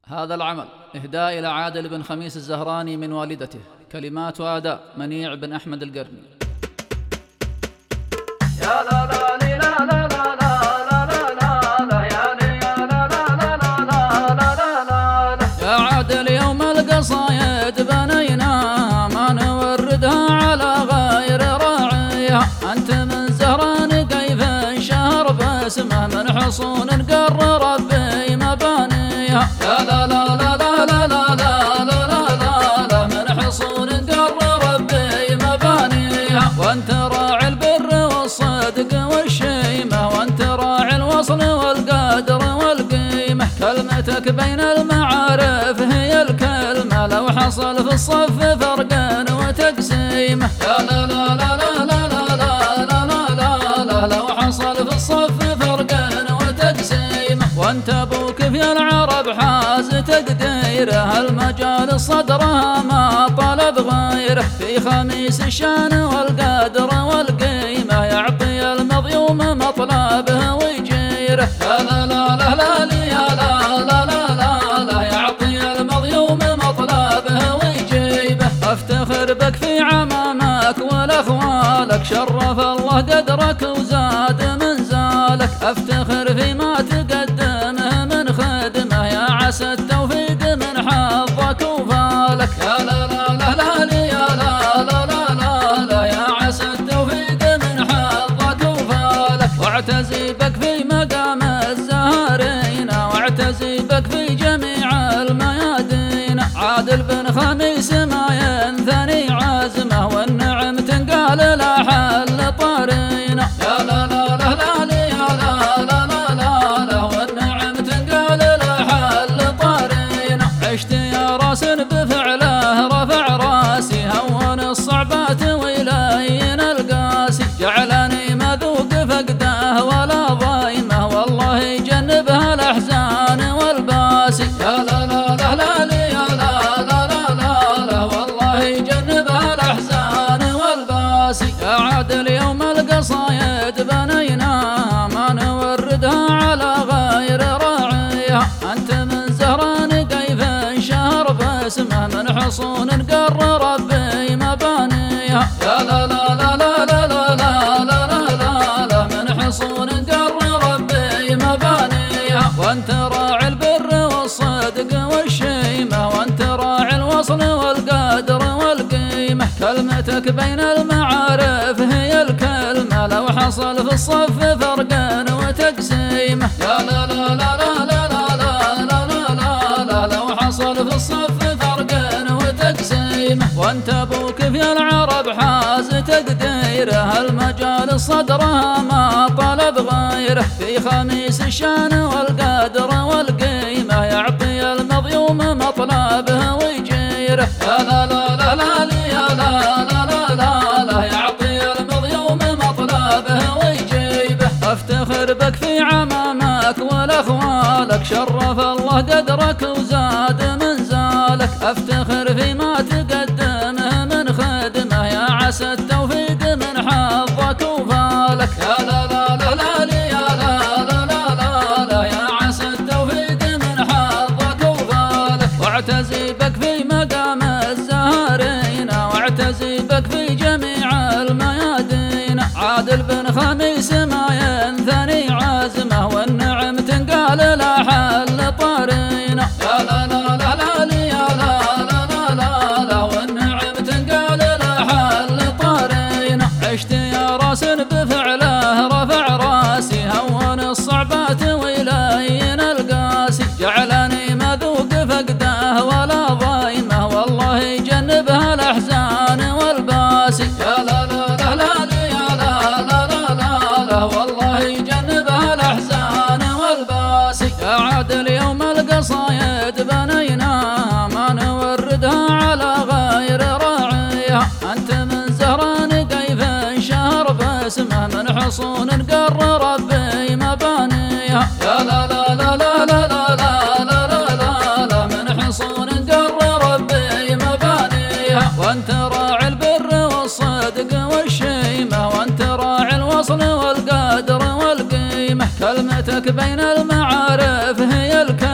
هذا العمل إهداء إلى عادل بن خميس الزهراني من والدته، كلمات وأداء منيع بن أحمد القرني. يا لا لا لا لا لا لا لا لا يا لا لا لا لا لا لا. يا عادل يوم القصايد بنينا ما نوردها على غير راعيها، أنت من زهران كيف انشهر باسمه من حصون قر ربي مبانيها. يا لا لا لا لا لا لا لا لا لا من حصون قر ربي مبانيها، وانت راعي البر والصدق والشيمة، وانت راعي الوصل والقدر والقيمة، كلمتك بين المعارف هي الكلمة، لو حصل في الصف فرقا وتقسيمه. يا لا لا لا لا لا لا لا لا لا لا لو حصل في الصف فرقا وتقسيمه، وانت ابوك في العرب حاز تقديره، المجال صدرها ما طلب غيره، في خميس الشان والقدر والقيمة، يعطي المضيوم مطلبه ويجيره. يا لا لا لا لا يا لا لا لا لا يعطي المضيوم مطلبه ويجيبه، افتخر بك في عمامك والاخوالك، شرف الله قدرك وزاد منزالك، افتخر فيما تقدمه من خدمه، يا عسى التوفيق من حظك وفالك. يا لا لا لا لا يا لا لا لا لا يا عسى التوفيق من حظك وفالك، واعتزي بك في مقام الزهرين، واعتزي بك في جميع الميادين، عادل بن خميس ما ينثني عزمه، والنعم تنقال لا حل طارينا. يا لا لا لا لا يا لا لا لا لا والنعم تنقال لا حل طارينا، عشت يا راس بفعله رفع راسي، هون الصعبات ويلين القاسي، جعلني مذوق فقده ولا ضيمه، والله يجنبها الاحزان والباسي. يا لا لا لا لا يا لا لا لا لا والله يجنبها الاحزان والباسي. يا عادل يوم القصايد بنينا ما نوردها على غير راعيها، انت من زهران كيف انشهر باسمه من حصون قر ربي مبانيها. يا لا لا لا لا لا لا لا لا لا من حصون قر ربي مبانيها، وانت راعي البر والصدق والشيمة، وانت راعي الوصل والقدر والقيمة، كلمتك بين المعارف هي الكلمة، لو حصل في الصف فرقا وتقسيمه. يا لا لا لا لا لا لا لا لا لا لو حصل في الصف فرقا وتقسيمه، وانت ابوك في العرب حاز تقديره، المجال صدرها ما طلب غيره، في خميس الشان والقدر والقيمة، يعطي المضيوم مطلبه ويجيره. يا لا لا لا لا يا لا لا لا لا يعطي المضيوم مطلبه ويجيبه، افتخر بك في عمامك والاخوالك، شرف الله قدرك وزاد منزالك، افتخر فيما تقدمه من خدمه، يا عسى التوفيق من حظك وفالك. يا لا لا لا لا يا لا لا لا لا يا عسى التوفيق من حظك وفالك، واعتزي بك في مقام الزهرين، واعتزي بك في جميع الميادين، عادل بن خميس ما ينثني عزمه، والنعم تنقال لا حل طارينا. يا لا لا لا لا يا لا لا لا لا والنعم تنقال لا حل طارينا، عشت يا راس بفعله رفع راسي، هون الصعبات ويلين القاسي، جعلني مذوق فقده ولا ضيمه، والله يجنبها الاحزان والباسي. يا لا لا لا لا يا لا لا لا لا والله يجنبها الاحزان والباسي. يا عادل يوم القصايد بنينا ما نوردها على غير راعيها، انت من زهران كيف انشهر باسمه من حصون قر ربي مبانيها. يا لا لا لا لا لا لا لا لا لا من حصون قر ربي مبانيها، وانت راعي البر والصدق والشيمة، وانت راعي الوصل والقدر والقيمة، كلمتك بين المعارف هي الكلمة،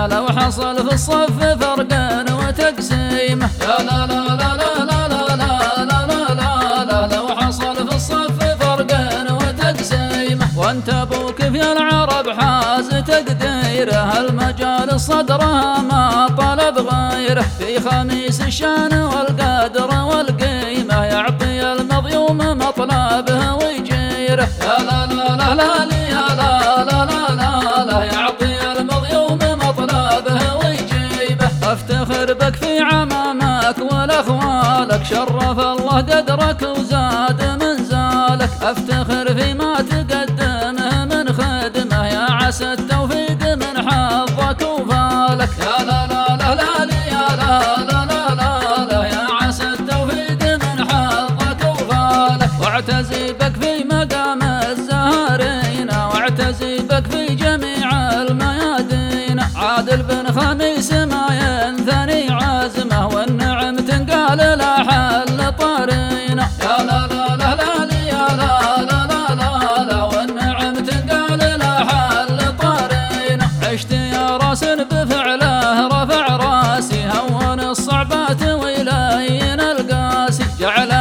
لو حصل في الصف فرق وتقسيمه يا لا لا لا لا لا لا لا لا لا لا لو حصل في الصف فرق وتقسيمه وانت ابوك في العرب حاز تقديره المجال صدرها ما طلب غيره في خميس الشان والقدر والقيمه يعطي المضيوم مطلبه ويجيره يا لا لا لا لا يا لا لا لا لا لا يعطي المضيوم مطلبه ويجيبه افتخر بك في عمامك والاخوالك شرف الله قدرك وزاد منزالك افتخر فيما تقدمه من خدمه يا عسى التوفيق من حظك وفالك يا لا لا لا لا يا لا لا لا لا لا يا عسى التوفيق من حظك وفالك واعتزي بك في مقام الزهرين واعتزي بك في جميع الميادين عادل بن خميس ما ينثني عزمه والنعم تنقال لا حل طارينا يا لا لا لا لا يا لا لا لا لا لا والنعم تنقال لا حل طارينا عشت يا راس بفعله رفع راسي هون الصعبات ويلين القاسي جعل